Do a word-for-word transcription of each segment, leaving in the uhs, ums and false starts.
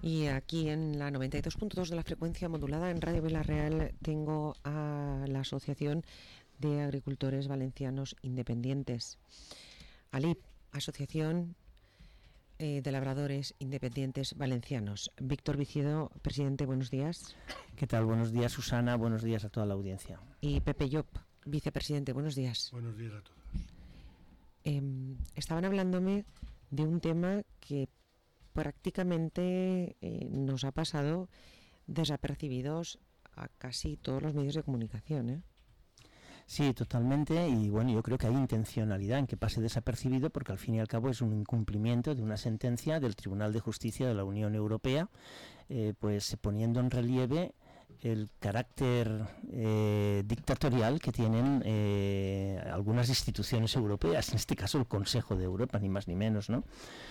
Y aquí en la noventa y dos punto dos de la frecuencia modulada en Radio Villarreal tengo a la Asociación de Agricultores Valencianos Independientes, ALIV, Asociación eh, de Labradores Independientes Valencianos. Víctor Vicido, presidente, buenos días. ¿Qué tal? Buenos días, Susana. Buenos días a toda la audiencia. Y Pepe Llop, vicepresidente, buenos días. Buenos días a todos. Eh, estaban hablándome de un tema que prácticamente eh, nos ha pasado desapercibidos a casi todos los medios de comunicación, ¿eh? Sí, totalmente, y bueno, yo creo que hay intencionalidad en que pase desapercibido porque al fin y al cabo es un incumplimiento de una sentencia del Tribunal de Justicia de la Unión Europea, eh, pues poniendo en relieve el carácter eh, dictatorial que tienen eh, algunas instituciones europeas, en este caso el Consejo de Europa, ni más ni menos, ¿no?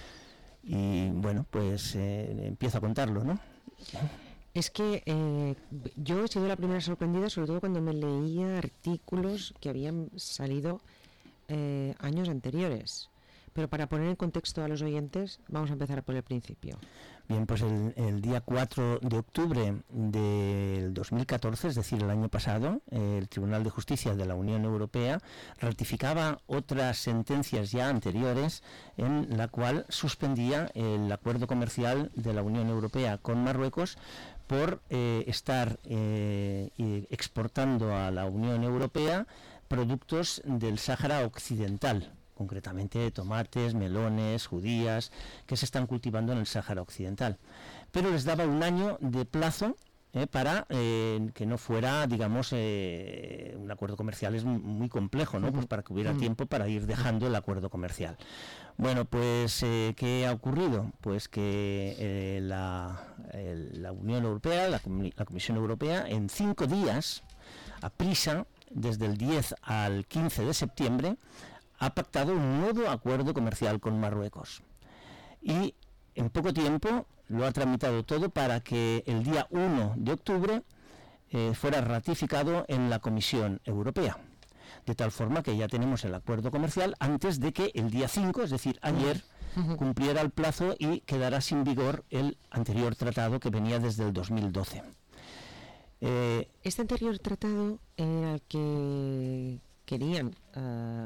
Y bueno, pues eh, empiezo a contarlo, ¿no? Es que eh, yo he sido la primera sorprendida, sobre todo cuando me leía artículos que habían salido eh, años anteriores. Pero para poner en contexto a los oyentes, vamos a empezar por el principio. Bien, pues el, el día cuatro de octubre del dos mil catorce, es decir, el año pasado, eh, el Tribunal de Justicia de la Unión Europea ratificaba otras sentencias ya anteriores en la cual suspendía el acuerdo comercial de la Unión Europea con Marruecos por eh, estar eh, exportando a la Unión Europea productos del Sáhara Occidental, concretamente tomates, melones, judías, que se están cultivando en el Sáhara Occidental. Pero les daba un año de plazo eh, para eh, que no fuera, digamos, eh, un acuerdo comercial es muy complejo, ¿no? Pues para que hubiera tiempo para ir dejando el acuerdo comercial. Bueno, pues, eh, ¿qué ha ocurrido? Pues que eh, la, el, la Unión Europea, la, la Comisión Europea, en cinco días, a prisa, desde el diez al quince de septiembre, ha pactado un nuevo acuerdo comercial con Marruecos y en poco tiempo lo ha tramitado todo para que el día uno de octubre eh, fuera ratificado en la Comisión Europea, de tal forma que ya tenemos el acuerdo comercial antes de que el día cinco, es decir, ayer, cumpliera el plazo y quedara sin vigor el anterior tratado que venía desde el dos mil doce. Eh, este anterior tratado era el que querían... Uh...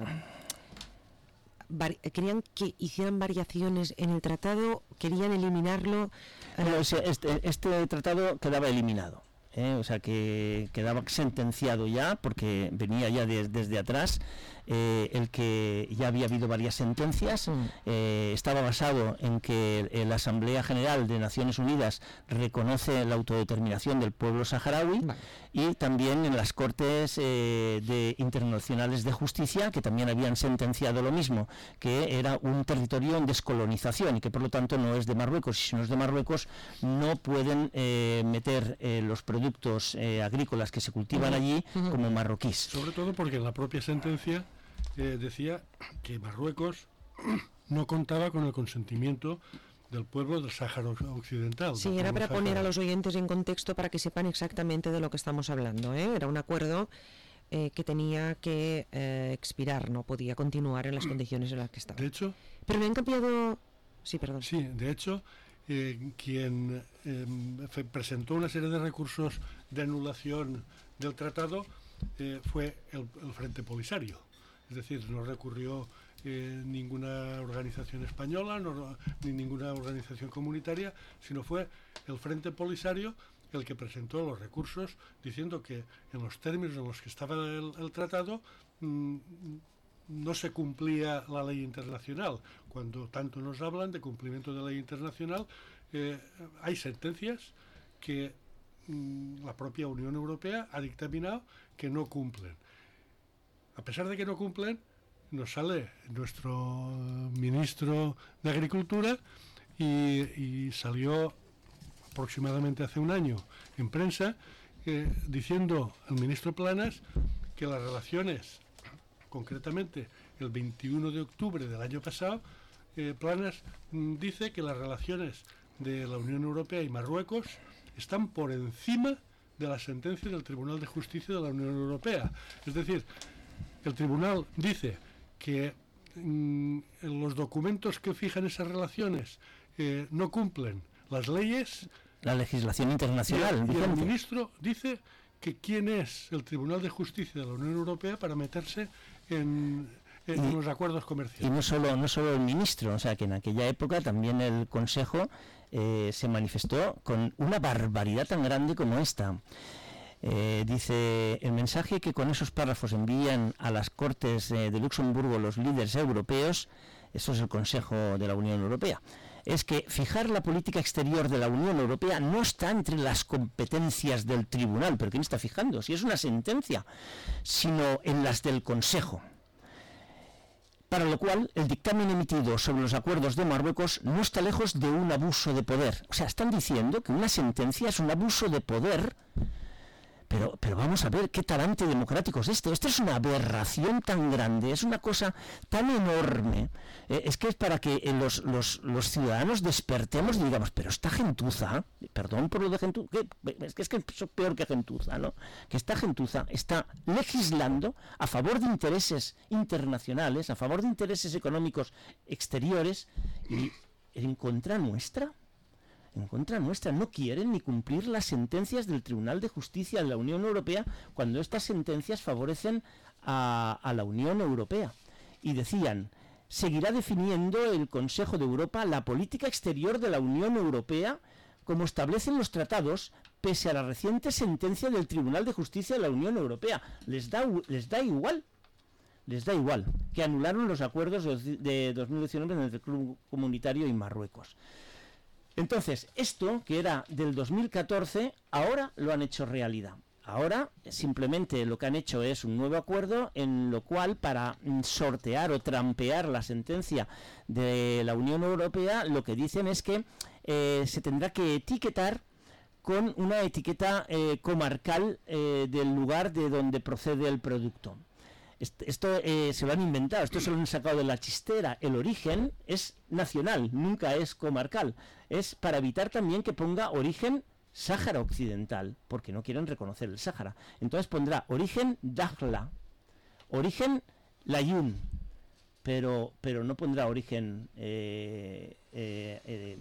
querían que hicieran variaciones en el tratado, querían eliminarlo. No, este, este tratado quedaba eliminado, ¿eh? O sea que quedaba sentenciado ya porque venía ya de, desde atrás, eh, el que ya había habido varias sentencias, mm. eh, estaba basado en que la Asamblea General de Naciones Unidas reconoce la autodeterminación del pueblo saharaui, vale. Y también en las Cortes eh, de Internacionales de Justicia, que también habían sentenciado lo mismo, que era un territorio en descolonización y que por lo tanto no es de Marruecos, y si no es de Marruecos no pueden eh, meter eh, los productos eh, agrícolas que se cultivan allí uh-huh. como marroquíes. Sobre todo porque en la propia sentencia eh, decía que Marruecos no contaba con el consentimiento del pueblo del Sáhara Occidental. Sí, era para Sáhara. Poner a los oyentes en contexto para que sepan exactamente de lo que estamos hablando, ¿eh? Era un acuerdo eh, que tenía que eh, expirar, no podía continuar en las condiciones en las que estaba. De hecho... Pero me han cambiado... Sí, perdón. Sí, de hecho, eh, quien eh, presentó una serie de recursos de anulación del tratado eh, fue el, el Frente Polisario. Es decir, no recurrió eh, ninguna organización española, no, ni ninguna organización comunitaria, sino fue el Frente Polisario el que presentó los recursos diciendo que en los términos en los que estaba el, el tratado mmm, no se cumplía la ley internacional. Cuando tanto nos hablan de cumplimiento de la ley internacional, eh, hay sentencias que mmm, la propia Unión Europea ha dictaminado que no cumplen. A pesar de que no cumplen, nos sale nuestro ministro de Agricultura y, y salió aproximadamente hace un año en prensa eh, diciendo el ministro Planas que las relaciones, concretamente el veintiuno de octubre del año pasado, eh, Planas mm, dice que las relaciones de la Unión Europea y Marruecos están por encima de la sentencia del Tribunal de Justicia de la Unión Europea. Es decir, el tribunal dice que mmm, los documentos que fijan esas relaciones eh, no cumplen las leyes, la legislación internacional. Y el, y el ministro dice que quién es el Tribunal de Justicia de la Unión Europea para meterse en, en y, los acuerdos comerciales. Y no solo, no solo el ministro, o sea que en aquella época también el Consejo eh, se manifestó con una barbaridad tan grande como esta. Eh, dice, el mensaje que con esos párrafos envían a las Cortes eh, de Luxemburgo los líderes europeos, eso es el Consejo de la Unión Europea, es que fijar la política exterior de la Unión Europea no está entre las competencias del Tribunal, pero ¿quién está fijando? Si es una sentencia, sino en las del Consejo. Para lo cual, el dictamen emitido sobre los acuerdos de Marruecos no está lejos de un abuso de poder. O sea, están diciendo que una sentencia es un abuso de poder. Pero, pero vamos a ver qué talante democrático es esto. Esto es una aberración tan grande, es una cosa tan enorme. Eh, es que es para que eh, los, los, los ciudadanos despertemos y digamos, pero esta gentuza, perdón por lo de gentuza, es que es que es peor que gentuza, ¿no? Que esta gentuza está legislando a favor de intereses internacionales, a favor de intereses económicos exteriores y en contra nuestra. En contra nuestra, no quieren ni cumplir las sentencias del Tribunal de Justicia de la Unión Europea cuando estas sentencias favorecen a, a la Unión Europea. Y decían, seguirá definiendo el Consejo de Europa la política exterior de la Unión Europea como establecen los tratados, pese a la reciente sentencia del Tribunal de Justicia de la Unión Europea. Les da, les da igual. Les da igual, que anularon los acuerdos de dos mil diecinueve entre el Club Comunitario y Marruecos. Entonces, esto, que era del dos mil catorce, ahora lo han hecho realidad. Ahora, simplemente lo que han hecho es un nuevo acuerdo en lo cual, para sortear o trampear la sentencia de la Unión Europea, lo que dicen es que eh, se tendrá que etiquetar con una etiqueta eh, comarcal eh, del lugar de donde procede el producto. Esto eh, se lo han inventado, esto se lo han sacado de la chistera. El origen es nacional, nunca es comarcal. Es para evitar también que ponga origen Sáhara Occidental, porque no quieren reconocer el Sáhara. Entonces pondrá origen Dakhla, origen Layún, pero pero no pondrá origen... Eh, eh, eh,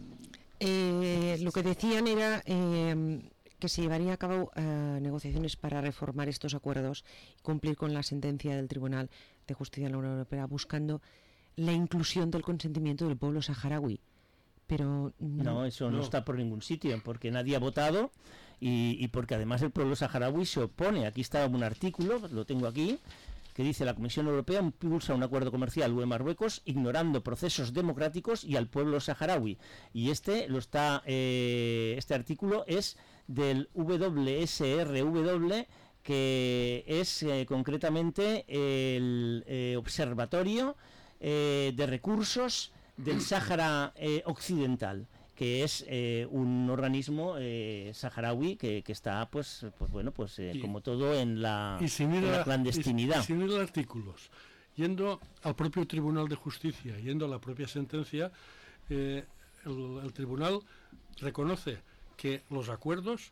eh, lo que decían era... Eh, que se llevaría a cabo uh, negociaciones para reformar estos acuerdos y cumplir con la sentencia del Tribunal de Justicia de la Unión Europea, buscando la inclusión del consentimiento del pueblo saharaui. Pero no, no eso no. no está por ningún sitio, porque nadie ha votado y, y porque además el pueblo saharaui se opone. Aquí está un artículo, lo tengo aquí, que dice: la Comisión Europea impulsa un acuerdo comercial U E-Marruecos ignorando procesos democráticos y al pueblo saharaui. Y este lo está eh, este artículo es del W S R W, que es eh, concretamente el eh, Observatorio eh, de Recursos del Sáhara eh, Occidental, que es eh, un organismo eh, saharaui que, que está, pues, pues bueno, pues eh, y, como todo en la, y sin ir en la a, clandestinidad. Y, y sin ir a artículos, yendo al propio Tribunal de Justicia, yendo a la propia sentencia, eh, el, el Tribunal reconoce que los acuerdos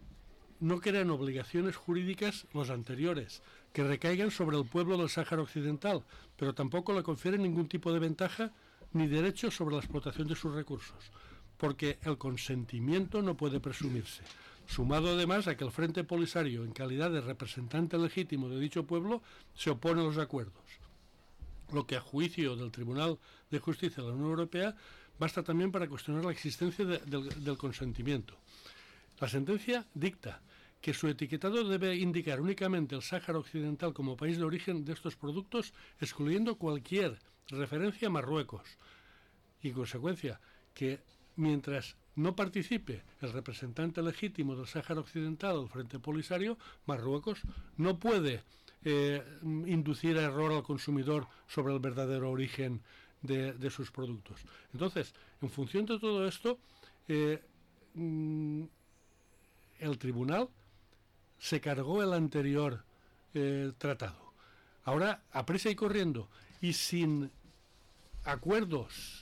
no crean obligaciones jurídicas los anteriores, que recaigan sobre el pueblo del Sáhara Occidental, pero tampoco le confieren ningún tipo de ventaja ni derecho sobre la explotación de sus recursos, porque el consentimiento no puede presumirse, sumado además a que el Frente Polisario, en calidad de representante legítimo de dicho pueblo, se opone a los acuerdos, lo que a juicio del Tribunal de Justicia de la Unión Europea basta también para cuestionar la existencia de, del, del consentimiento. La sentencia dicta que su etiquetado debe indicar únicamente el Sáhara Occidental como país de origen de estos productos, excluyendo cualquier referencia a Marruecos. Y en consecuencia, que mientras no participe el representante legítimo del Sáhara Occidental del Frente Polisario, Marruecos no puede eh, inducir a error al consumidor sobre el verdadero origen de, de sus productos. Entonces, en función de todo esto, eh, mm, el tribunal se cargó el anterior eh, tratado. Ahora, a prisa y corriendo, y sin acuerdos,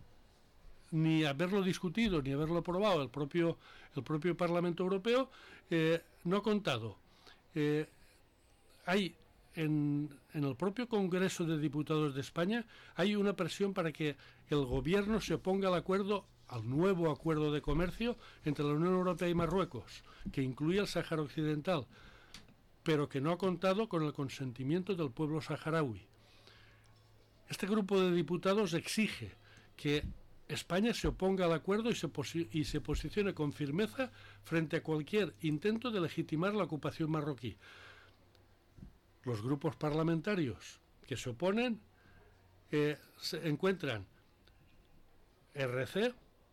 ni haberlo discutido, ni haberlo aprobado el propio, el propio Parlamento Europeo, eh, no ha contado. Eh, hay en, en el propio Congreso de Diputados de España, hay una presión para que el gobierno se oponga al acuerdo al nuevo acuerdo de comercio entre la Unión Europea y Marruecos, que incluye el Sáhara Occidental, pero que no ha contado con el consentimiento del pueblo saharaui. Este grupo de diputados exige que España se oponga al acuerdo y se, y se posicione con firmeza frente a cualquier intento de legitimar la ocupación marroquí. Los grupos parlamentarios que se oponen eh, se encuentran R C,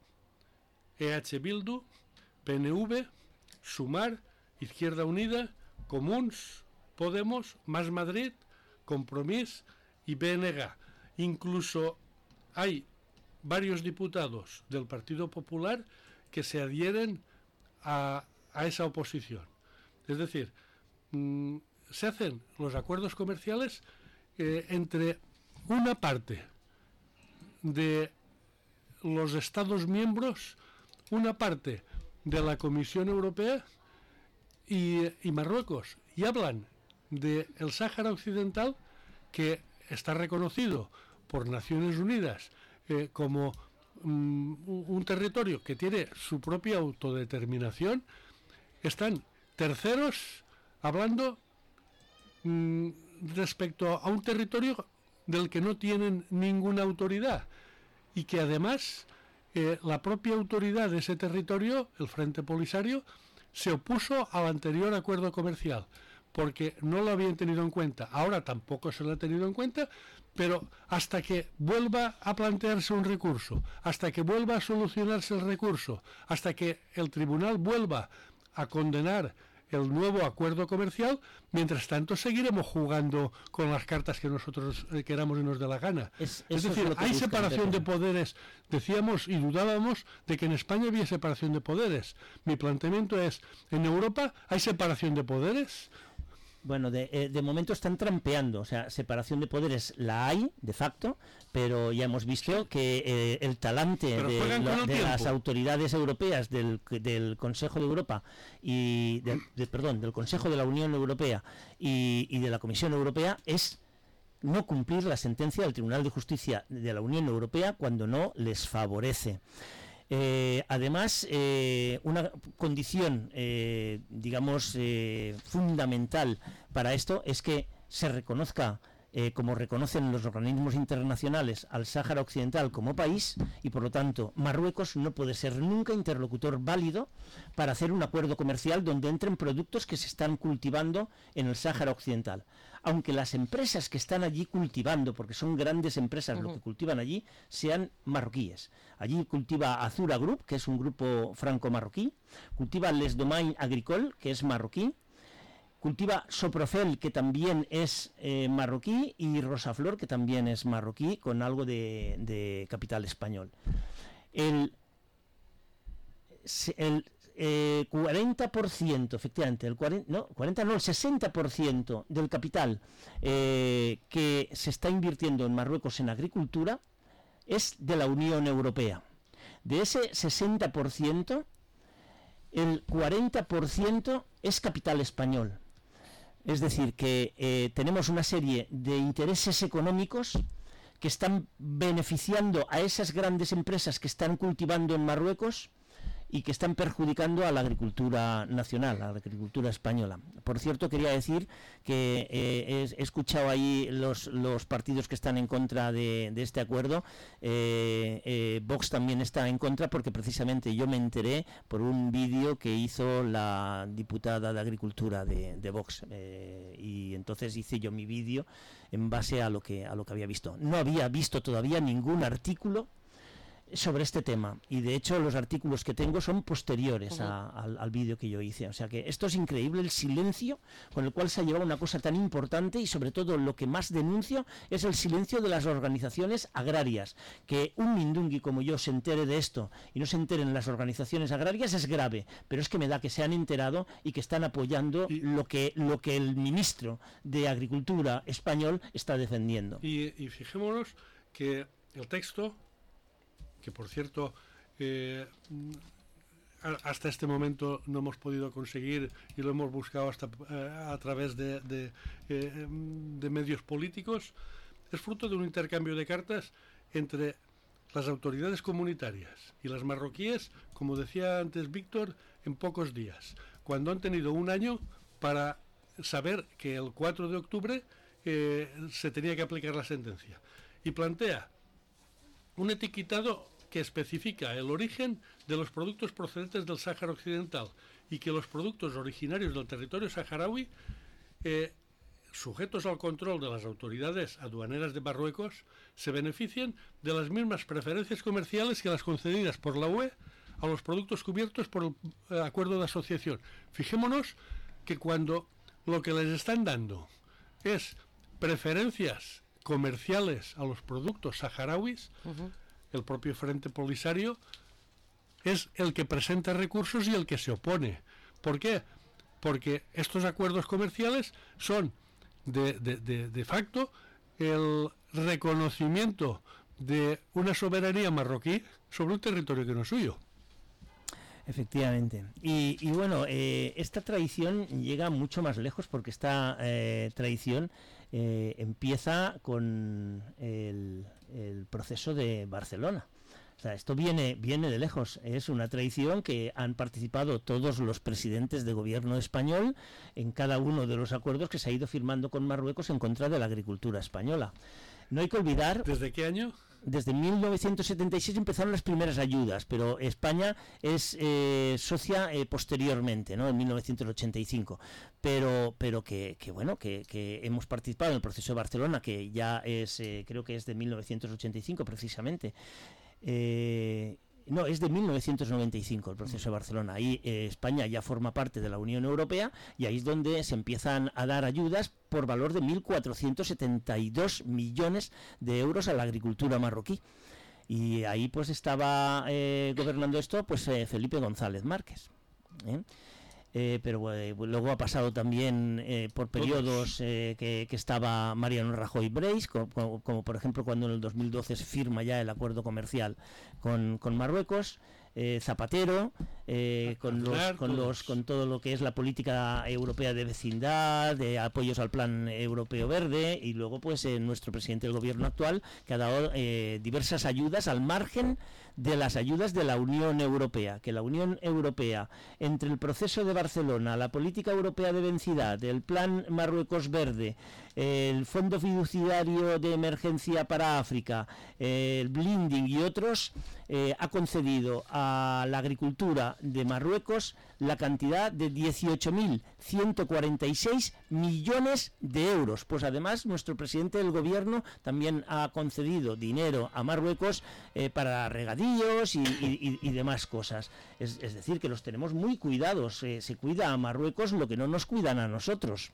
E H Bildu, P N V, Sumar, Izquierda Unida, Comuns, Podemos, Más Madrid, Compromís y B N G. Incluso hay varios diputados del Partido Popular que se adhieren a, a esa oposición. Es decir, mmm, se hacen los acuerdos comerciales eh, entre una parte de los Estados miembros, una parte de la Comisión Europea y, y Marruecos, y hablan del Sáhara Occidental, que está reconocido por Naciones Unidas eh, como um, un territorio que tiene su propia autodeterminación. Están terceros hablando um, respecto a un territorio del que no tienen ninguna autoridad, y que además eh, la propia autoridad de ese territorio, el Frente Polisario, se opuso al anterior acuerdo comercial, porque no lo habían tenido en cuenta. Ahora tampoco se lo ha tenido en cuenta, pero hasta que vuelva a plantearse un recurso, hasta que vuelva a solucionarse el recurso, hasta que el tribunal vuelva a condenar el nuevo acuerdo comercial, mientras tanto seguiremos jugando con las cartas que nosotros eh, queramos y nos dé la gana. Es, es decir, es hay separación de poderes. Decíamos y dudábamos de que en España había separación de poderes. Mi planteamiento es, ¿en Europa hay separación de poderes? Bueno, de, eh, de momento están trampeando, o sea, separación de poderes la hay, de facto, pero ya hemos visto que eh, el talante de, lo, de las autoridades europeas, del, del Consejo de Europa, y de, de, perdón, del Consejo de la Unión Europea y, y de la Comisión Europea es no cumplir la sentencia del Tribunal de Justicia de la Unión Europea cuando no les favorece. Eh, además, eh, una condición, eh, digamos, eh, fundamental para esto es que se reconozca, eh, como reconocen los organismos internacionales, al Sáhara Occidental como país, y por lo tanto Marruecos no puede ser nunca interlocutor válido para hacer un acuerdo comercial donde entren productos que se están cultivando en el Sáhara Occidental. Aunque las empresas que están allí cultivando, porque son grandes empresas uh-huh. lo que cultivan allí, sean marroquíes. Allí cultiva Azura Group, que es un grupo franco-marroquí, cultiva Les Domaines Agricoles, que es marroquí, cultiva Soprofel, que también es eh, marroquí, y Rosaflor, que también es marroquí, con algo de, de capital español. El... el Eh, cuarenta por ciento, efectivamente, el cuarenta, no, cuarenta no, el sesenta por ciento del capital eh, que se está invirtiendo en Marruecos en agricultura es de la Unión Europea. De ese sesenta por ciento, el cuarenta por ciento es capital español. Es decir, que eh, tenemos una serie de intereses económicos que están beneficiando a esas grandes empresas que están cultivando en Marruecos y que están perjudicando a la agricultura nacional, a la agricultura española. Por cierto, quería decir que eh, he, he escuchado ahí los, los partidos que están en contra de, de este acuerdo. Eh, eh, Vox también está en contra, porque precisamente yo me enteré por un vídeo que hizo la diputada de Agricultura de, de Vox, eh, y entonces hice yo mi vídeo en base a lo que a lo que había visto. No había visto todavía ningún artículo sobre este tema, y de hecho los artículos que tengo son posteriores uh-huh. a, al, al vídeo que yo hice. O sea que esto es increíble, el silencio con el cual se ha llevado una cosa tan importante, y sobre todo lo que más denuncio es el silencio de las organizaciones agrarias. Que un mindungui como yo se entere de esto y no se enteren las organizaciones agrarias es grave, pero es que me da que se han enterado y que están apoyando y, lo que lo que el ministro de Agricultura español está defendiendo. Y, y fijémonos que el texto, que por cierto eh, hasta este momento no hemos podido conseguir, y lo hemos buscado hasta eh, a través de, de, eh, de medios políticos, es fruto de un intercambio de cartas entre las autoridades comunitarias y las marroquíes, como decía antes Víctor, en pocos días, cuando han tenido un año para saber que el cuatro de octubre eh, se tenía que aplicar la sentencia. Y plantea un etiquetado que especifica el origen de los productos procedentes del Sáhara Occidental y que los productos originarios del territorio saharaui, eh, sujetos al control de las autoridades aduaneras de Marruecos, se benefician de las mismas preferencias comerciales que las concedidas por la U E a los productos cubiertos por el eh, acuerdo de asociación. Fijémonos que cuando lo que les están dando es preferencias comerciales a los productos saharauis, uh-huh. el propio Frente Polisario es el que presenta recursos y el que se opone. ¿Por qué? Porque estos acuerdos comerciales son de, de, de, de facto el reconocimiento de una soberanía marroquí sobre un territorio que no es suyo. Efectivamente. Y, y bueno, eh, esta tradición llega mucho más lejos porque esta eh, tradición eh, empieza con el, el proceso de Barcelona. O sea, esto viene, viene de lejos. Es una tradición que han participado todos los presidentes de gobierno español en cada uno de los acuerdos que se ha ido firmando con Marruecos en contra de la agricultura española. No hay que olvidar... ¿Desde qué año? Desde mil novecientos setenta y seis empezaron las primeras ayudas, pero España es eh, socia eh, posteriormente, ¿no? En mil novecientos ochenta y cinco. Pero, pero que, que bueno, que, que hemos participado en el proceso de Barcelona, que ya es, eh, creo que es de mil novecientos ochenta y cinco precisamente. Eh, no, es de mil novecientos noventa y cinco el proceso de Barcelona. Ahí eh, España ya forma parte de la Unión Europea y ahí es donde se empiezan a dar ayudas por valor de mil cuatrocientos setenta y dos millones de euros a la agricultura marroquí. Y ahí pues estaba eh, gobernando esto pues eh, Felipe González Márquez. ¿eh? Eh, pero eh, luego ha pasado también eh, por periodos eh, que, que estaba Mariano Rajoy Breis, como, como, como por ejemplo cuando en el dos mil doce se firma ya el acuerdo comercial con, con Marruecos, eh, Zapatero, eh, con, los, con, los, con todo lo que es la política europea de vecindad, de apoyos al Plan Europeo Verde, y luego pues eh, nuestro presidente del gobierno actual, que ha dado eh, diversas ayudas al margen de las ayudas de la Unión Europea, que la Unión Europea, entre el proceso de Barcelona, la política europea de vecindad, el Plan Marruecos Verde, el Fondo Fiduciario de Emergencia para África, el Blending y otros, eh, ha concedido a la agricultura de Marruecos la cantidad de dieciocho mil ciento cuarenta y seis millones de euros. Pues además nuestro presidente del gobierno también ha concedido dinero a Marruecos eh, para regadíos y, y, y demás cosas. Es, es decir, que los tenemos muy cuidados. Eh, se cuida a Marruecos lo que no nos cuidan a nosotros.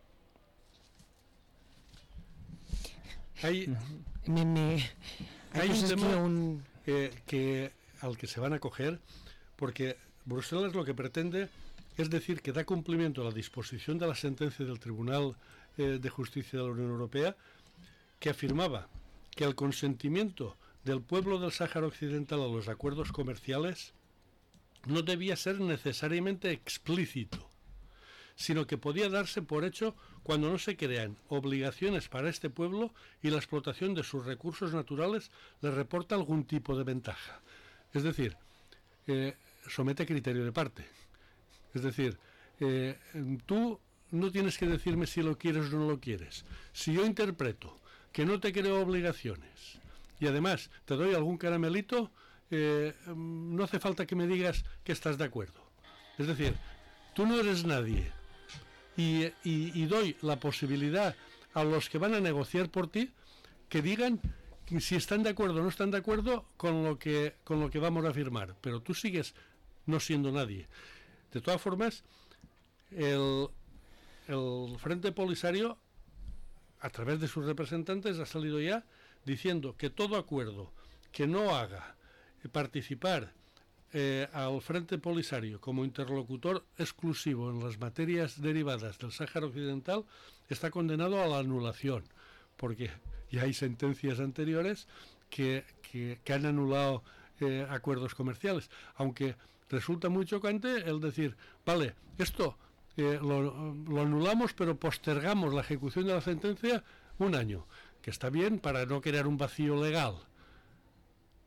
Hay, me, me, hay un tema que, un... eh, que al que se van a acoger, porque Bruselas lo que pretende es decir que da cumplimiento a la disposición de la sentencia del Tribunal eh, de Justicia de la Unión Europea, que afirmaba que el consentimiento del pueblo del Sáhara Occidental a los acuerdos comerciales no debía ser necesariamente explícito, sino que podía darse por hecho cuando no se crean obligaciones para este pueblo y la explotación de sus recursos naturales le reporta algún tipo de ventaja. Es decir, eh, somete a criterio de parte. Es decir, eh, tú no tienes que decirme si lo quieres o no lo quieres. Si yo interpreto que no te creo obligaciones y además te doy algún caramelito, eh, no hace falta que me digas que estás de acuerdo. Es decir, tú no eres nadie y, y, y doy la posibilidad a los que van a negociar por ti que digan si están de acuerdo o no están de acuerdo con lo que con lo que vamos a firmar, pero tú sigues no siendo nadie. De todas formas, el, el Frente Polisario, a través de sus representantes, ha salido ya diciendo que todo acuerdo que no haga participar eh, al Frente Polisario como interlocutor exclusivo en las materias derivadas del Sáhara Occidental está condenado a la anulación, porque ya hay sentencias anteriores que, que, que han anulado eh, acuerdos comerciales, aunque resulta muy chocante el decir, vale, esto eh, lo, lo anulamos pero postergamos la ejecución de la sentencia un año, que está bien para no crear un vacío legal,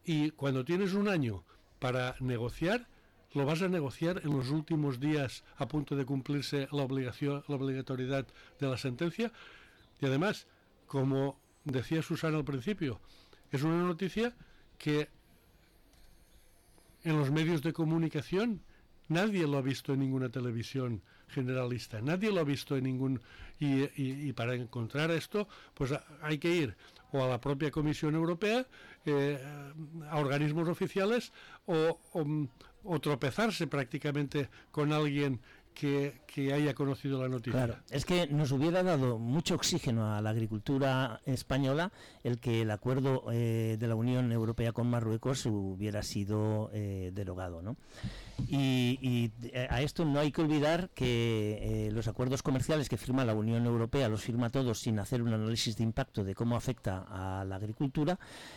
Y cuando tienes un año para negociar, lo vas a negociar en los últimos días a punto de cumplirse la obligación, la obligatoriedad de la sentencia. Y además, como decía Susana al principio, es una noticia que en los medios de comunicación nadie lo ha visto en ninguna televisión generalista, nadie lo ha visto en ningún... Y, y, y para encontrar esto, pues hay que ir o a la propia Comisión Europea, eh, a organismos oficiales, o, o, o tropezarse prácticamente con alguien que, que haya conocido la noticia. Claro, es que nos hubiera dado mucho oxígeno a la agricultura española el que el acuerdo eh, de la Unión Europea con Marruecos hubiera sido eh, derogado, ¿no? Y, y a esto no hay que olvidar que eh, los acuerdos comerciales que firma la Unión Europea los firma todos sin hacer un análisis de impacto de cómo afecta a la agricultura,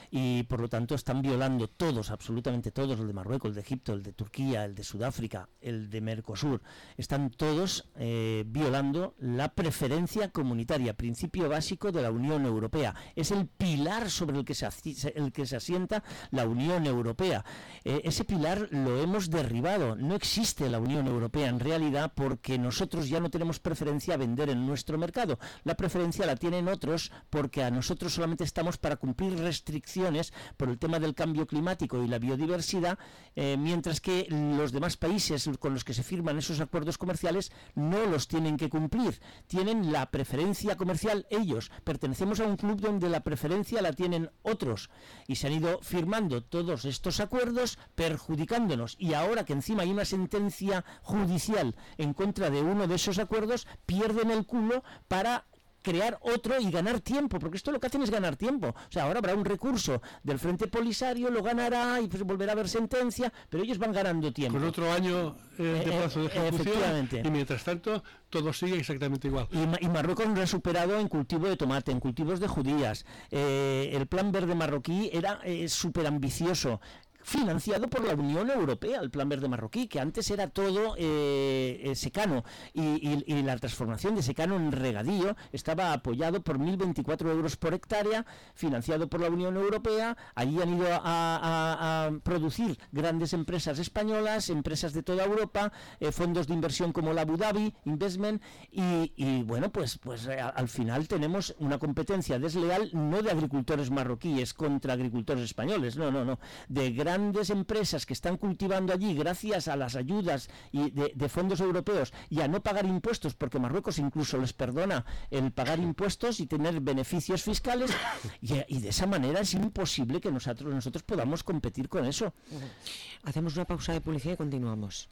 y por lo tanto están violando todos, absolutamente todos, el de Marruecos, el de Egipto, el de Turquía, el de Sudáfrica, el de Mercosur, están todos eh, violando la preferencia comunitaria, principio básico de la Unión Europea. Es el pilar sobre el que se, el que se asienta la Unión Europea. Eh, ese pilar lo hemos derribado. No existe la Unión Europea en realidad, porque nosotros ya no tenemos preferencia a vender en nuestro mercado. La preferencia la tienen otros, porque a nosotros solamente estamos para cumplir restricciones por el tema del cambio climático y la biodiversidad, eh, mientras que los demás países con los que se firman esos acuerdos comerciales no los tienen que cumplir. Tienen la preferencia comercial ellos. Pertenecemos a un club donde la preferencia la tienen otros, y se han ido firmando todos estos acuerdos perjudicándonos, y ahora que encima hay una sentencia judicial en contra de uno de esos acuerdos, pierden el culo para crear otro y ganar tiempo, porque esto lo que hacen es ganar tiempo. O sea, ahora habrá un recurso del Frente Polisario, lo ganará y pues volverá a haber sentencia, pero ellos van ganando tiempo. Con otro año eh, de plazo de ejecución, eh, y mientras tanto todo sigue exactamente igual. Y, y Marruecos nos ha superado en cultivo de tomate, en cultivos de judías. Eh, el plan verde marroquí era eh, súper ambicioso, financiado por la Unión Europea, el plan verde marroquí, que antes era todo eh, eh, secano, y, y, y la transformación de secano en regadío estaba apoyado por mil veinticuatro euros por hectárea, financiado por la Unión Europea. Allí han ido a, a, a producir grandes empresas españolas, empresas de toda Europa, eh, fondos de inversión como la Abu Dhabi Investment, y, y bueno, pues, pues eh, al final tenemos una competencia desleal, no de agricultores marroquíes contra agricultores españoles, no, no, no, de gran grandes empresas que están cultivando allí gracias a las ayudas y de, de fondos europeos, y a no pagar impuestos, porque Marruecos incluso les perdona el pagar impuestos y tener beneficios fiscales, y, y de esa manera es imposible que nosotros, nosotros podamos competir con eso. Hacemos una pausa de publicidad y continuamos.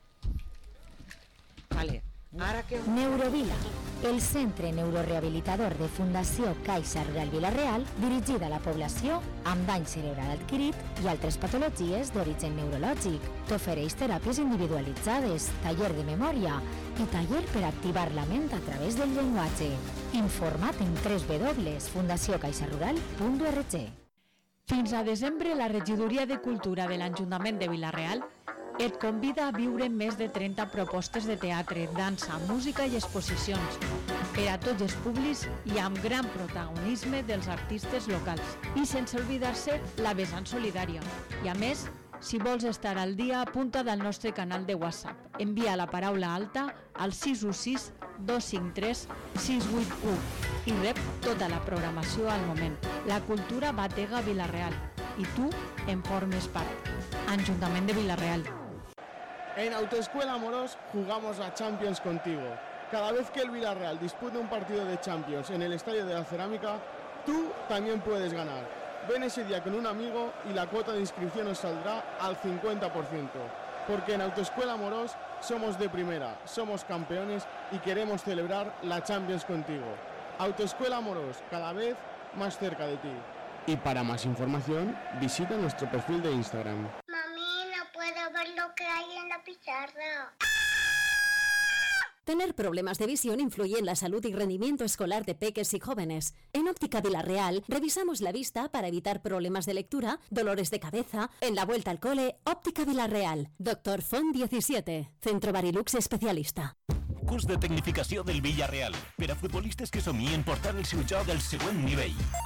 Vale. Ara que... Neurovila, el centre neurorehabilitador de Fundació Caixa Rural Vila-real, dirigida a la població amb dany cerebral adquirit i altres patologies d'origen neurològic. T'ofereix teràpies individualitzades, taller de memòria i taller per activar la ment a través del llenguatge. Informa't en w w w punt fundació caixa rural punt org. Fins a desembre, la Regidoria de Cultura de l'Ajuntament de Vila-real et convida a viure més de trenta propostes de teatre, dansa, música i exposicions per a tots els públics i amb gran protagonisme dels artistes locals, i sense oblidar-se la vessant solidària. I a més, si vols estar al dia, apunta del nostre canal de WhatsApp. Envia la paraula alta al sis u sis dos cinc tres sis vuit u i rep tota la programació al moment. La cultura batega Vila-real i tu en formes part. Ajuntament de Vila-real. En Autoescuela Amorós jugamos a Champions contigo. Cada vez que el Villarreal dispute un partido de Champions en el Estadio de la Cerámica, tú también puedes ganar. Ven ese día con un amigo y la cuota de inscripción os saldrá al cincuenta por ciento. Porque en Autoescuela Amorós somos de primera, somos campeones y queremos celebrar la Champions contigo. Autoescuela Amorós, cada vez más cerca de ti. Y para más información, visita nuestro perfil de Instagram. Puedo ver lo que hay en la pizarra. Tener problemas de visión influye en la salud y rendimiento escolar de peques y jóvenes. En Óptica Vila-real revisamos la vista para evitar problemas de lectura, dolores de cabeza. En la vuelta al cole, Óptica Vila-real. Doctor Font diecisiete, Centro Barilux especialista. Curs de tecnificació del Villarreal per a futbolistes que somien portar el seu joc al següent nivell.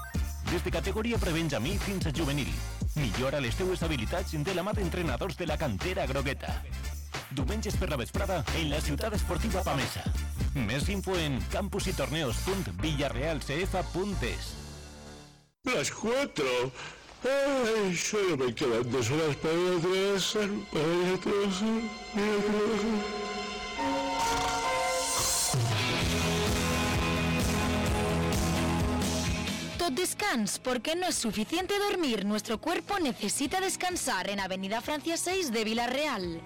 des de categoria prebenjamí fins a juvenil. Millora les teues habilitats de la mà d'entrenadors de la cantera grogueta. Diumenges per la vesprada en la ciutat esportiva Pamesa. Més info en campusytorneos punt villarrealcf punt es. Las cuatro. Ay, solo me quedan dos horas para ir a trabajar, para ir a trabajar, ir a trabajar. Tot descans, porque no es suficiente dormir. Nuestro cuerpo necesita descansar en Avenida Francia seis de Villarreal.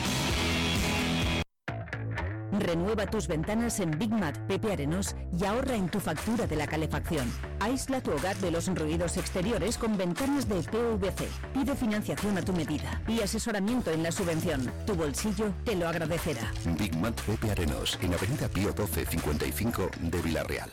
Renueva tus ventanas en Big Mat Pepe Arenós y ahorra en tu factura de la calefacción. Aísla tu hogar de los ruidos exteriores con ventanas de P V C. Pide financiación a tu medida y asesoramiento en la subvención. Tu bolsillo te lo agradecerá. Big Mat Pepe Arenós, en Avenida Pío doce cincuenta y cinco de Villarreal.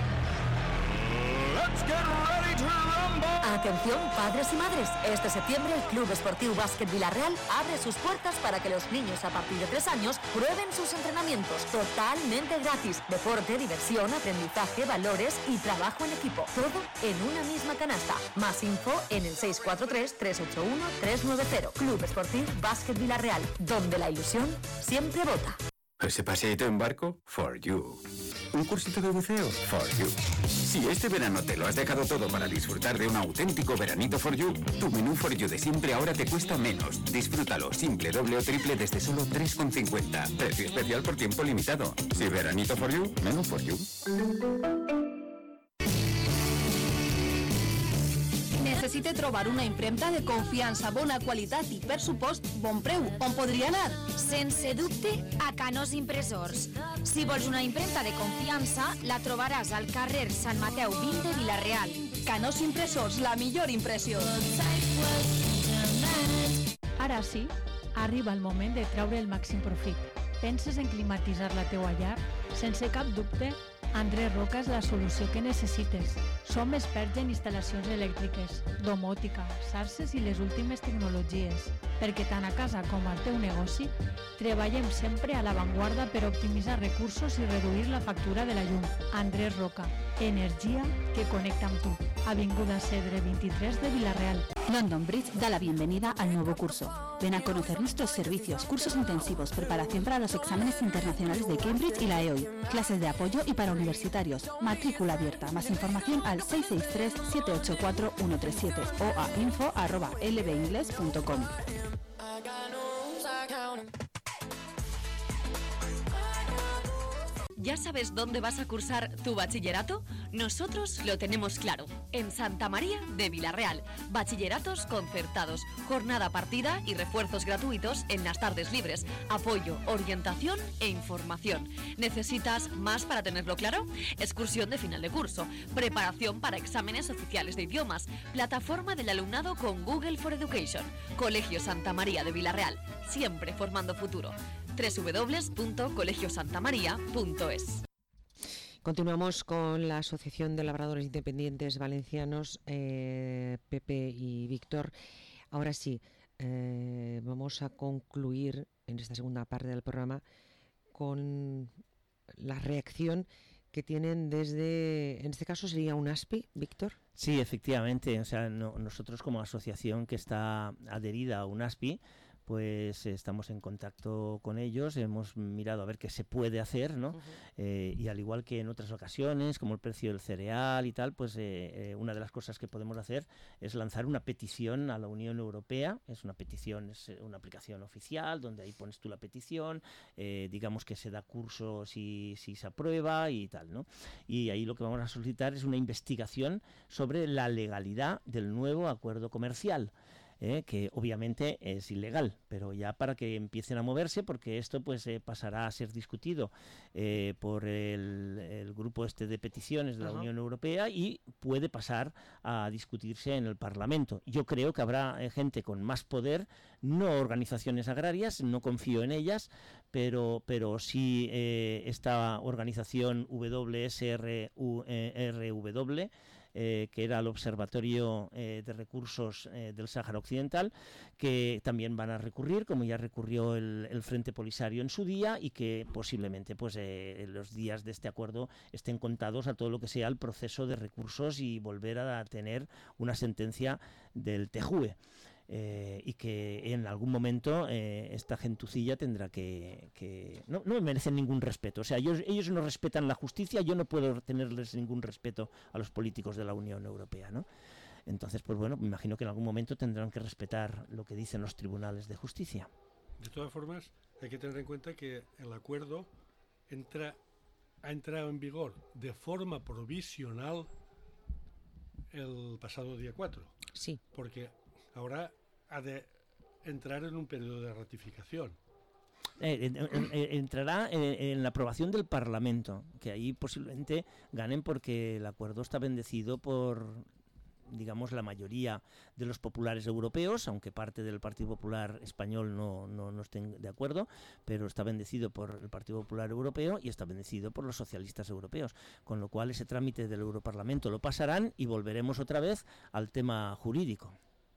Atención, padres y madres. Este septiembre el Club Esportiu Básquet Villarreal abre sus puertas para que los niños a partir de tres años prueben sus entrenamientos totalmente gratis. Deporte, diversión, aprendizaje, valores y trabajo en equipo. Todo en una misma canasta. Más info en el seis cuatro tres, tres ocho uno, tres nueve cero. Club Esportiu Básquet Villarreal, donde la ilusión siempre vota. ¿Ese paseíto en barco? For you. ¿Un cursito de buceo? For you. Si este verano te lo has dejado todo para disfrutar de un auténtico veranito For you, tu menú For you de siempre ahora te cuesta menos. Disfrútalo simple, doble o triple desde solo tres con cincuenta. Precio especial por tiempo limitado. Si veranito For you, menú For you. Necessite trobar una impremta de confiança, bona qualitat i, per supost, bon preu. On podria anar? Sense dubte, a Canós Impressors. Si vols una impremta de confiança, la trobaràs al carrer Sant Mateu vint de Villarreal. Canós Impressors, la millor impressió. Ara sí, arriba el moment de treure el màxim profit. Penses en climatitzar la teua llar? Sense cap dubte, Andrés Roca és la solució que necessites. Som experts en instal·lacions elèctriques, domòtica, xarxes i les últimes tecnologies, perquè tant a casa com al teu negoci treballem sempre a l'avantguarda per optimitzar recursos i reduir la factura de la llum. Andrés Roca, energia que connecta amb tu. Avinguda Cedre veintitrés de Villarreal. London Bridge da la bienvenida al nuevo curso. Ven a conocer nuestros servicios, cursos intensivos, preparación para los exámenes internacionales de Cambridge y la E O I, clases de apoyo y para universitarios, matrícula abierta. Más información al seis seis tres, siete ocho cuatro, uno tres siete o a info arroba l b ingles punto com. ¿Ya sabes dónde vas a cursar tu bachillerato? Nosotros lo tenemos claro. En Santa María de Villarreal. Bachilleratos concertados, jornada partida y refuerzos gratuitos en las tardes libres. Apoyo, orientación e información. ¿Necesitas más para tenerlo claro? Excursión de final de curso, preparación para exámenes oficiales de idiomas, plataforma del alumnado con Google for Education. Colegio Santa María de Villarreal, siempre formando futuro. doble u doble u doble u punto colegio santa maría punto es. Continuamos con la Asociación de Labradores Independientes Valencianos, eh, Pepe y Víctor. Ahora sí, eh, vamos a concluir en esta segunda parte del programa con la reacción que tienen desde, en este caso sería un ASPI, Víctor. Sí, efectivamente, o sea, no, nosotros como asociación que está adherida a un ASPI, pues estamos en contacto con ellos, hemos mirado a ver qué se puede hacer, ¿no? Uh-huh. Eh, y al igual que en otras ocasiones, como el precio del cereal y tal, pues eh, eh, una de las cosas que podemos hacer es lanzar una petición a la Unión Europea. Es una petición, es una aplicación oficial donde ahí pones tú la petición, eh, digamos que se da curso si, si se aprueba y tal, ¿no? Y ahí lo que vamos a solicitar es una investigación sobre la legalidad del nuevo acuerdo comercial. Eh, que obviamente es ilegal, pero ya para que empiecen a moverse, porque esto pues eh, pasará a ser discutido eh, por el, el grupo este de peticiones de la uh-huh. Unión Europea y puede pasar a discutirse en el Parlamento. Yo creo que habrá eh, gente con más poder, no organizaciones agrarias, no confío en ellas, pero, pero sí eh, esta organización W S R W eh, que era el Observatorio eh, de Recursos eh, del Sáhara Occidental, que también van a recurrir, como ya recurrió el, el Frente Polisario en su día, y que posiblemente pues eh, los días de este acuerdo estén contados a todo lo que sea el proceso de recursos y volver a tener una sentencia del T J U E. Eh, y que en algún momento eh, esta gentucilla tendrá que... que no, no merecen ningún respeto. O sea, ellos, ellos no respetan la justicia, yo no puedo tenerles ningún respeto a los políticos de la Unión Europea, ¿no? Entonces, pues bueno, me imagino que en algún momento tendrán que respetar lo que dicen los tribunales de justicia. De todas formas, hay que tener en cuenta que el acuerdo entra, ha entrado en vigor de forma provisional el pasado día cuatro. Sí. Porque ahora ha de entrar en un periodo de ratificación. Eh, eh, eh, entrará en, en la aprobación del Parlamento, que ahí posiblemente ganen porque el acuerdo está bendecido por, digamos, la mayoría de los populares europeos, aunque parte del Partido Popular español no, no, no estén de acuerdo, pero está bendecido por el Partido Popular Europeo y está bendecido por los socialistas europeos, con lo cual ese trámite del Europarlamento lo pasarán y volveremos otra vez al tema jurídico.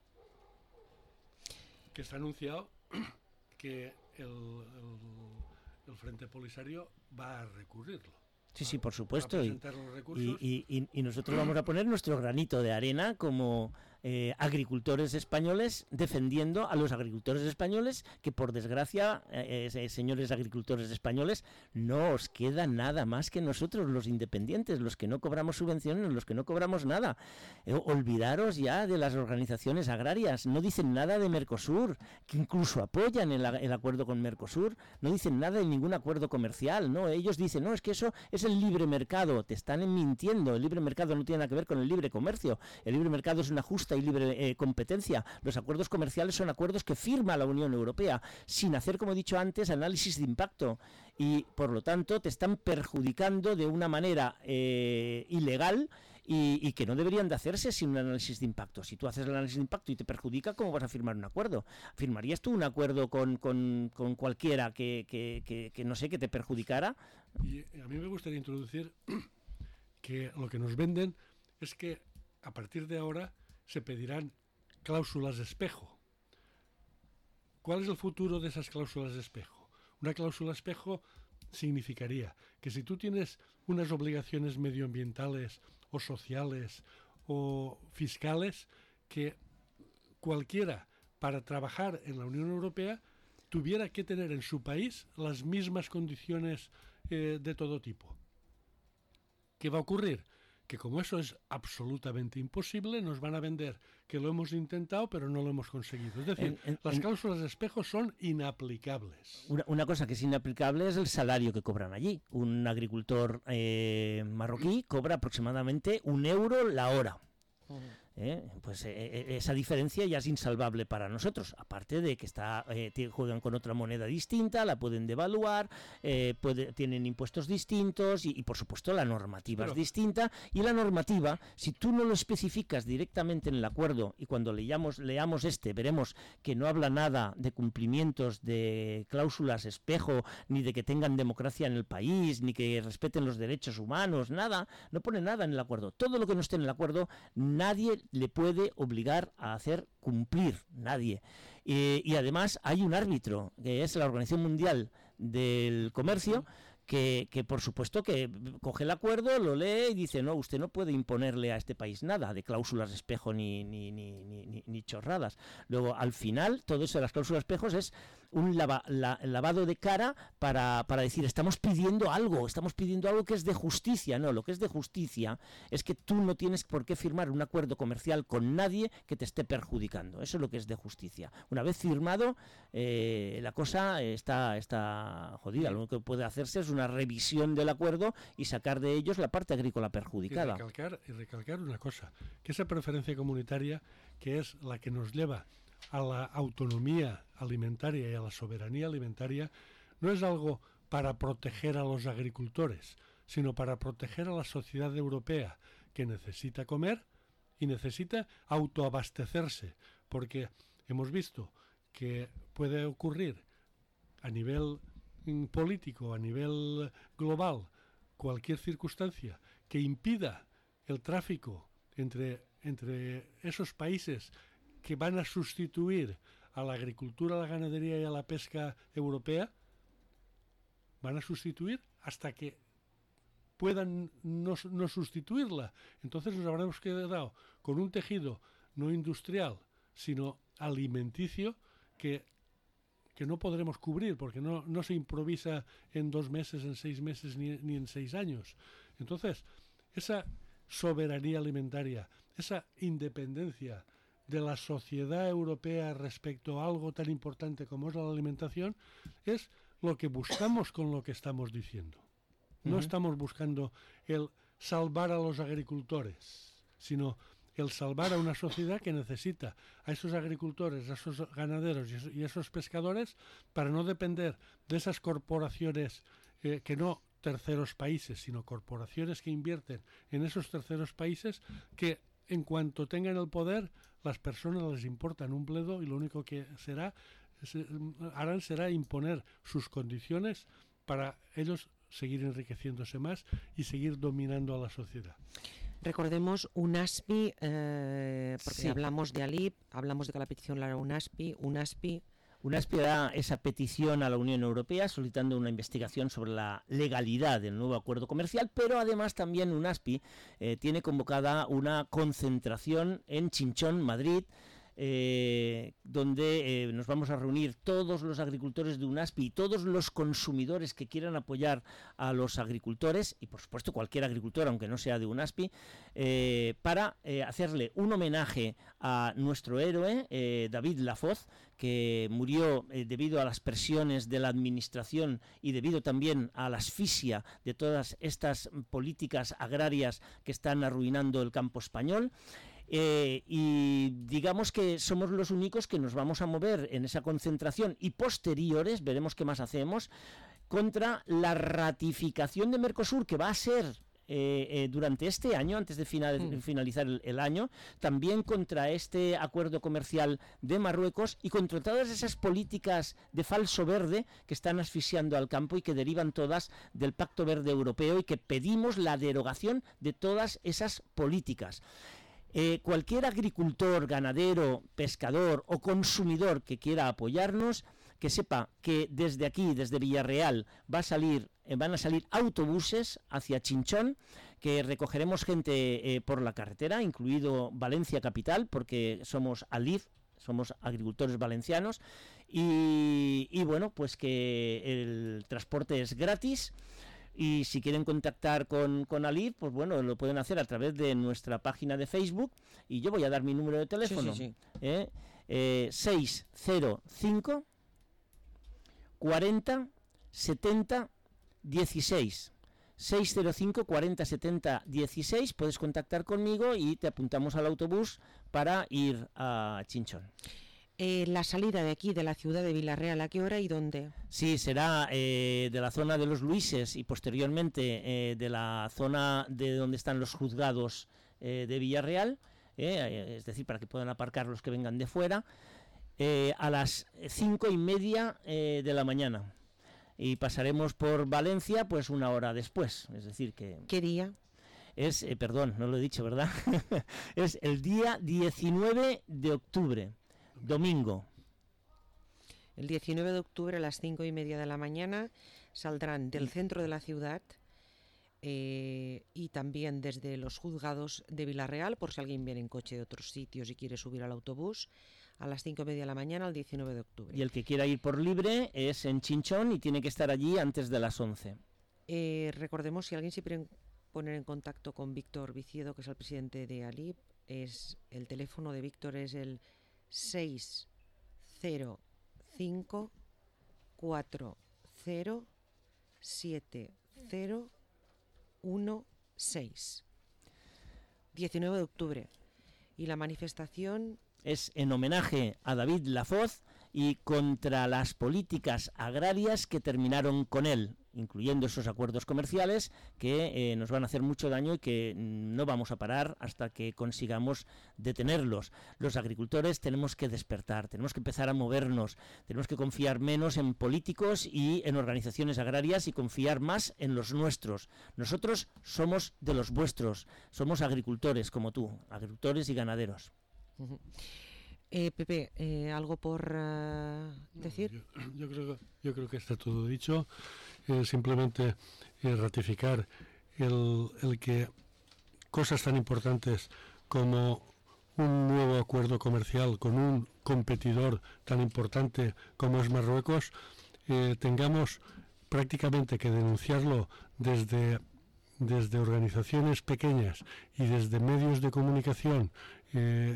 Que está anunciado que el, el, el Frente Polisario va a recurrirlo. Sí, sí, por supuesto. Y, recursos. y, y, y nosotros vamos a poner nuestro granito de arena como eh, agricultores españoles, defendiendo a los agricultores españoles, que por desgracia, eh, eh, señores agricultores españoles, no os queda nada más que nosotros, los independientes, los que no cobramos subvenciones, los que no cobramos nada. Eh, olvidaros ya de las organizaciones agrarias, no dicen nada de Mercosur, que incluso apoyan el, el acuerdo con Mercosur, no dicen nada de ningún acuerdo comercial, ¿no? Ellos dicen, no, es que eso es el libre mercado, te están mintiendo, el libre mercado no tiene nada que ver con el libre comercio, el libre mercado es una justa y libre eh, competencia, los acuerdos comerciales son acuerdos que firma la Unión Europea, sin hacer, como he dicho antes, análisis de impacto, y por lo tanto te están perjudicando de una manera eh, ilegal, y, y que no deberían de hacerse sin un análisis de impacto. Si tú haces el análisis de impacto y te perjudica, ¿cómo vas a firmar un acuerdo? ¿Firmarías tú un acuerdo con, con, con cualquiera que, que, que, que no sé, que te perjudicara? Y a mí me gustaría introducir que lo que nos venden es que a partir de ahora se pedirán cláusulas espejo. ¿Cuál es el futuro de esas cláusulas espejo? Una cláusula espejo significaría que si tú tienes unas obligaciones medioambientales o sociales o fiscales, que cualquiera para trabajar en la Unión Europea tuviera que tener en su país las mismas condiciones eh, de todo tipo. ¿Qué va a ocurrir? Que como eso es absolutamente imposible, nos van a vender que lo hemos intentado pero no lo hemos conseguido. Es decir, en, en, las cláusulas de espejo son inaplicables. Una, una cosa que es inaplicable es el salario que cobran allí. Un agricultor eh, marroquí cobra aproximadamente un euro la hora. Uh-huh. ¿Eh? Pues eh, esa diferencia ya es insalvable para nosotros, aparte de que está eh, juegan con otra moneda distinta, la pueden devaluar, eh, puede, tienen impuestos distintos y, y por supuesto la normativa Pero... es distinta, y la normativa, si tú no lo especificas directamente en el acuerdo, y cuando leamos, leamos este veremos que no habla nada de cumplimientos de cláusulas espejo, ni de que tengan democracia en el país, ni que respeten los derechos humanos, nada, no pone nada en el acuerdo. Todo lo que no esté en el acuerdo, nadie le puede obligar a hacer cumplir, nadie. Eh, y además hay un árbitro, que es la Organización Mundial del Comercio, que, que por supuesto que coge el acuerdo, lo lee y dice, no, usted no puede imponerle a este país nada de cláusulas espejo ni, ni, ni, ni, ni chorradas. Luego, al final, todo eso de las cláusulas espejos es un lava, la, lavado de cara para, para decir, estamos pidiendo algo, estamos pidiendo algo que es de justicia. No, lo que es de justicia es que tú no tienes por qué firmar un acuerdo comercial con nadie que te esté perjudicando. Eso es lo que es de justicia. Una vez firmado, eh, la cosa está, está jodida. Lo único que puede hacerse es una revisión del acuerdo y sacar de ellos la parte agrícola perjudicada. Y recalcar, y recalcar una cosa, que esa preferencia comunitaria, que es la que nos lleva a la autonomía alimentaria y a la soberanía alimentaria, no es algo para proteger a los agricultores, sino para proteger a la sociedad europea, que necesita comer y necesita autoabastecerse, porque hemos visto que puede ocurrir a nivel político, a nivel global, cualquier circunstancia que impida el tráfico entre, entre esos países que van a sustituir a la agricultura, a la ganadería y a la pesca europea, van a sustituir hasta que puedan no, no sustituirla. Entonces nos habremos quedado con un tejido no industrial, sino alimenticio, que, que no podremos cubrir, porque no, no se improvisa en dos meses, en seis meses, ni, ni en seis años. Entonces, esa soberanía alimentaria, esa independencia de la sociedad europea respecto a algo tan importante como es la alimentación, es lo que buscamos con lo que estamos diciendo. No uh-huh. estamos buscando el salvar a los agricultores, sino el salvar a una sociedad que necesita a esos agricultores, a esos ganaderos y esos, y esos pescadores para no depender de esas corporaciones eh, que no terceros países, sino corporaciones que invierten en esos terceros países, que en cuanto tengan el poder, las personas les importan un bledo y lo único que será, se, harán será imponer sus condiciones para ellos seguir enriqueciéndose más y seguir dominando a la sociedad. Recordemos UNASPI, eh, porque sí. hablamos de ALIP, hablamos de que la petición la hará UNASPI, UNASPI... UNASPI hará esa petición a la Unión Europea solicitando una investigación sobre la legalidad del nuevo acuerdo comercial, pero además también UNASPI eh, tiene convocada una concentración en Chinchón, Madrid, Eh, donde eh, nos vamos a reunir todos los agricultores de UNASPI y todos los consumidores que quieran apoyar a los agricultores, y por supuesto cualquier agricultor, aunque no sea de UNASPI, eh, para eh, hacerle un homenaje a nuestro héroe, eh, David Lafoz, que murió eh, debido a las presiones de la administración y debido también a la asfixia de todas estas políticas agrarias que están arruinando el campo español. Eh, y digamos que somos los únicos que nos vamos a mover en esa concentración y posteriores, veremos qué más hacemos, contra la ratificación de Mercosur, que va a ser eh, eh, durante este año, antes de final, mm. finalizar el, el año, también contra este acuerdo comercial de Marruecos y contra todas esas políticas de falso verde que están asfixiando al campo y que derivan todas del Pacto Verde Europeo, y que pedimos la derogación de todas esas políticas. Eh, cualquier agricultor, ganadero, pescador o consumidor que quiera apoyarnos, que sepa que desde aquí, desde Villarreal, va a salir, eh, van a salir autobuses hacia Chinchón, que recogeremos gente eh, por la carretera, incluido Valencia Capital, porque somos ALIF, somos agricultores valencianos, y, y bueno, pues que el transporte es gratis. Y si quieren contactar con, con ALIF, pues bueno, lo pueden hacer a través de nuestra página de Facebook, y yo voy a dar mi número de teléfono. Sí, sí, sí. Eh, eh, seis cero cinco cuarenta setenta dieciséis. seis cero cinco cuarenta setenta dieciséis, puedes contactar conmigo y te apuntamos al autobús para ir a Chinchón. Eh, la salida de aquí, de la ciudad de Villarreal, ¿a qué hora y dónde? Sí, será eh, de la zona de los Luises y posteriormente eh, de la zona de donde están los juzgados eh, de Villarreal, eh, es decir, para que puedan aparcar los que vengan de fuera, eh, a las cinco y media eh, de la mañana. Y pasaremos por Valencia pues una hora después, es decir que... ¿Qué día? Es, eh, perdón, no lo he dicho, ¿verdad? Es el día diecinueve de octubre. Domingo. El diecinueve de octubre a las cinco y media de la mañana saldrán del centro de la ciudad eh, y también desde los juzgados de Villarreal, por si alguien viene en coche de otros sitios y quiere subir al autobús, a las cinco y media de la mañana al diecinueve de octubre. Y el que quiera ir por libre es en Chinchón y tiene que estar allí antes de las once. Eh, recordemos, si alguien se quiere poner en contacto con Víctor Viciedo, que es el presidente de ALIP, es el teléfono de Víctor es el seis cero cinco cuatro cero siete cero uno seis. diecinueve de octubre. Y la manifestación es en homenaje a David Lafoz y contra las políticas agrarias que terminaron con él. incluyendo esos acuerdos comerciales que eh, nos van a hacer mucho daño y que no vamos a parar hasta que consigamos detenerlos. Los agricultores tenemos que despertar, tenemos que empezar a movernos, tenemos que confiar menos en políticos y en organizaciones agrarias y confiar más en los nuestros. Nosotros somos de los vuestros, somos agricultores como tú, agricultores y ganaderos. Uh-huh. Eh, Pepe, eh, ¿algo por uh, decir? No, yo, yo, creo, yo creo que está todo dicho. Eh, simplemente eh, ratificar el, el que cosas tan importantes como un nuevo acuerdo comercial con un competidor tan importante como es Marruecos, eh, tengamos prácticamente que denunciarlo desde, desde organizaciones pequeñas y desde medios de comunicación eh,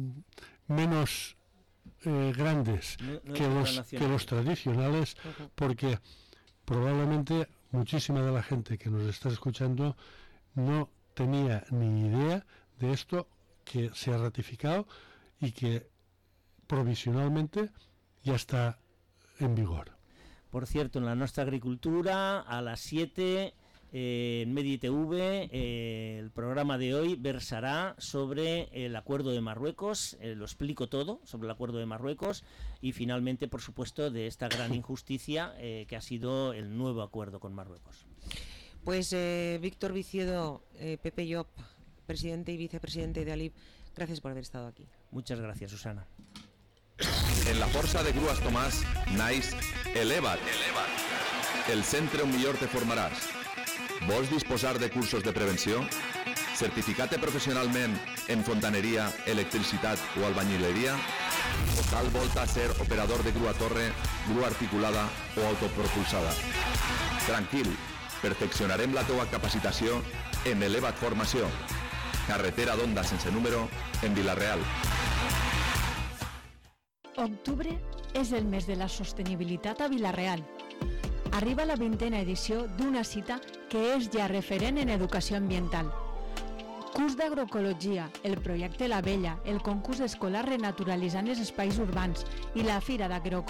menos eh, grandes no, no que, los, que los tradicionales, uh-huh. porque probablemente muchísima de la gente que nos está escuchando no tenía ni idea de esto que se ha ratificado y que provisionalmente ya está en vigor. Por cierto, en la nuestra agricultura, a las siete, eh, en Medi T V, eh, el programa de hoy versará sobre el acuerdo de Marruecos, eh, lo explico todo sobre el acuerdo de Marruecos y finalmente, por supuesto, de esta gran injusticia eh, que ha sido el nuevo acuerdo con Marruecos. Pues eh, Víctor Viciedo, eh, Pepe Llop, presidente y vicepresidente de Alip, gracias por haber estado aquí. Muchas gracias, Susana. En la Força de Grues Tomàs naix Eleva't. El centre on millor te formaràs. Vols disposar de cursos de prevenció? Certificar-te professionalment en fontaneria, electricitat o albañileria? O tal volta ser operador de grua torre, grua articulada o autopropulsada? Tranquil, perfeccionarem la teua capacitació en Eleva't Formació. Carretera d'Onda sense número en Vila-real. Octubre és el mes de la sostenibilitat a Vila-real. Arriba la vintena edició d'una cita que és ja referent en educació ambiental. Curs d'agroecologia, el projecte La Vella, el concurs escolar Renaturalitzant els espais urbans i la Fira d'Agroecologia